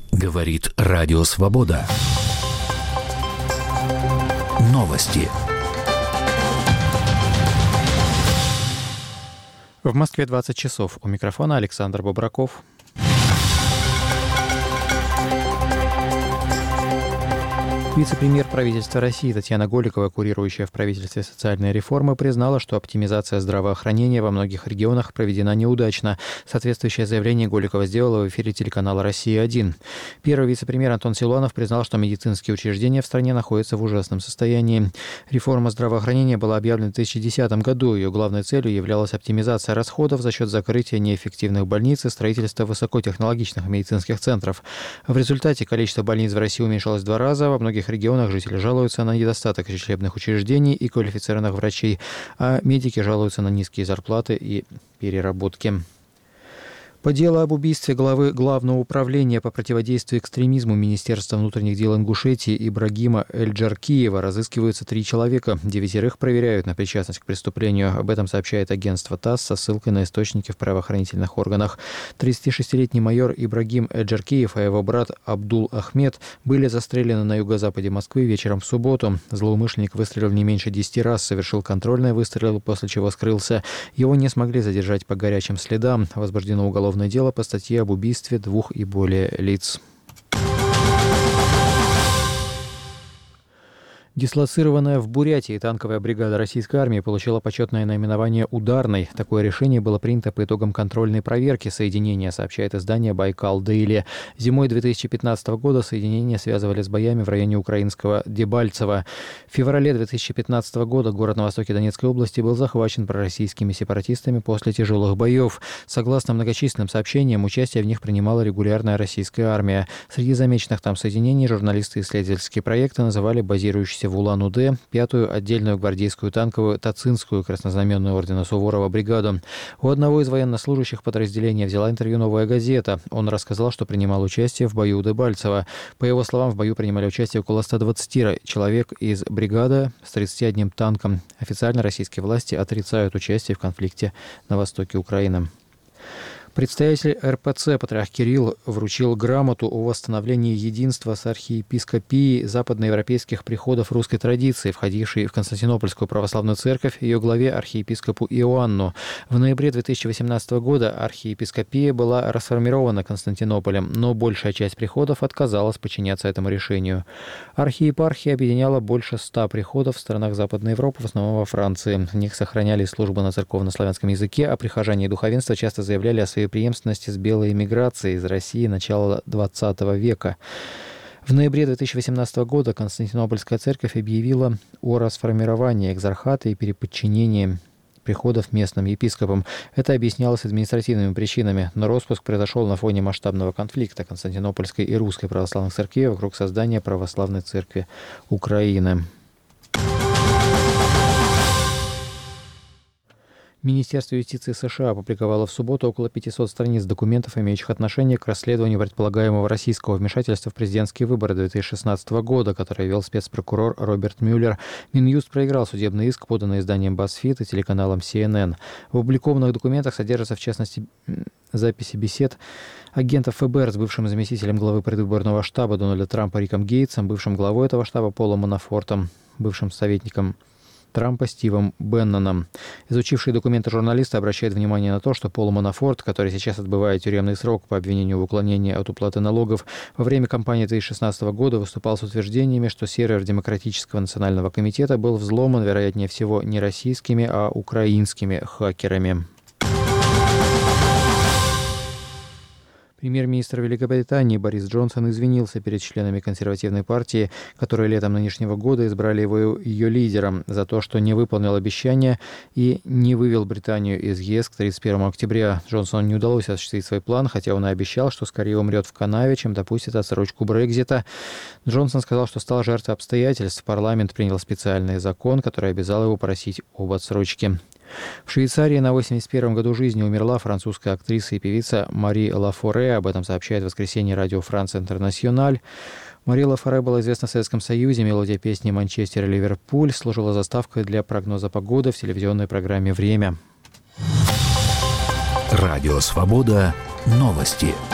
Говорит Радио Свобода. Новости. В Москве 20 часов. У микрофона Александр Бобраков. Вице-премьер правительства России Татьяна Голикова, курирующая в правительстве социальные реформы, признала, что оптимизация здравоохранения во многих регионах проведена неудачно. Соответствующее заявление Голикова сделала в эфире телеканала «Россия-1». Первый вице-премьер Антон Силуанов признал, что медицинские учреждения в стране находятся в ужасном состоянии. Реформа здравоохранения была объявлена в 2010 году. Ее главной целью являлась оптимизация расходов за счет закрытия неэффективных больниц и строительства высокотехнологичных медицинских центров. В результате количество больниц в России уменьшилось в 2 раза. Во многих регионах жители жалуются на недостаток лечебных учреждений и квалифицированных врачей, а медики жалуются на низкие зарплаты и переработки. По делу об убийстве главы Главного управления по противодействию экстремизму Министерства внутренних дел Ингушетии Ибрагима Эльджаркиева разыскиваются 3 человека. 9 проверяют на причастность к преступлению. Об этом сообщает агентство ТАСС со ссылкой на источники в правоохранительных органах. 36-летний майор Ибрагим Эльджаркиев и его брат Абдул Ахмед были застрелены на юго-западе Москвы вечером в субботу. Злоумышленник выстрелил не меньше 10 раз, совершил контрольные выстрелы, после чего скрылся. Его не смогли задержать по горячим следам. Возбуждено уголовное дело по статье об убийстве 2 и более лиц. Дислоцированная в Бурятии танковая бригада российской армии получила почетное наименование «Ударной». Такое решение было принято по итогам контрольной проверки соединения, сообщает издание «Байкал Дейли». Зимой 2015 года соединение связывали с боями в районе украинского Дебальцево. В феврале 2015 года город на востоке Донецкой области был захвачен пророссийскими сепаратистами после тяжелых боев. Согласно многочисленным сообщениям, участие в них принимала регулярная российская армия. Среди замеченных там соединений журналисты исследовательские проекты называли базирующиеся в Улан-Удэ 5-ю отдельную гвардейскую танковую Тацинскую краснознаменную ордена Суворова бригаду. У одного из военнослужащих подразделения взяла интервью «Новая газета». Он рассказал, что принимал участие в бою у Дебальцево. По его словам, в бою принимали участие около 120 человек из бригады с 31 танком. Официально российские власти отрицают участие в конфликте на востоке Украины. Представитель РПЦ патриарх Кирилл вручил грамоту о восстановлении единства с архиепископией западноевропейских приходов русской традиции, входившей в Константинопольскую православную церковь, ее главе архиепископу Иоанну. В ноябре 2018 года архиепископия была расформирована Константинополем, но большая часть приходов отказалась подчиняться этому решению. Архиепархия объединяла больше 100 приходов в странах Западной Европы, в основном во Франции. В них сохранялись службы на церковно-славянском языке, а прихожане и духовенство часто заявляли о своей преемственности с белой эмиграцией из России начала XX века. В ноябре 2018 года Константинопольская церковь объявила о расформировании экзархата и переподчинении приходов местным епископам. Это объяснялось административными причинами, но распуск произошел на фоне масштабного конфликта Константинопольской и Русской православных церквей вокруг создания Православной церкви Украины. Министерство юстиции США опубликовало в субботу около 500 страниц документов, имеющих отношение к расследованию предполагаемого российского вмешательства в президентские выборы 2016 года, который вел спецпрокурор Роберт Мюллер. Минюст проиграл судебный иск, поданный изданием BuzzFeed и телеканалом CNN. В опубликованных документах содержатся, в частности, записи бесед агентов ФБР с бывшим заместителем главы предвыборного штаба Дональда Трампа Риком Гейтсом, бывшим главой этого штаба Полом Манафортом, бывшим советником Трампа Стивом Бенноном. Изучившие документы журналисты обращают внимание на то, что Пол Манафорт, который сейчас отбывает тюремный срок по обвинению в уклонении от уплаты налогов, во время кампании 2016 года выступал с утверждениями, что сервер Демократического национального комитета был взломан, вероятнее всего, не российскими, а украинскими хакерами. Премьер-министр Великобритании Борис Джонсон извинился перед членами консервативной партии, которые летом нынешнего года избрали его ее лидером, за то, что не выполнил обещания и не вывел Британию из ЕС к 31 октября. Джонсону не удалось осуществить свой план, хотя он и обещал, что скорее умрет в канаве, чем допустит отсрочку Брексита. Джонсон сказал, что стал жертвой обстоятельств. Парламент принял специальный закон, который обязал его просить об отсрочке. В Швейцарии на 81-м году жизни умерла французская актриса и певица Мари Лафоре. Об этом сообщает в воскресенье радио Франс Интернациональ. Мари Лафоре была известна в Советском Союзе. Мелодия песни «Манчестер» и «Ливерпуль» служила заставкой для прогноза погоды в телевизионной программе «Время». Радио «Свобода». Новости.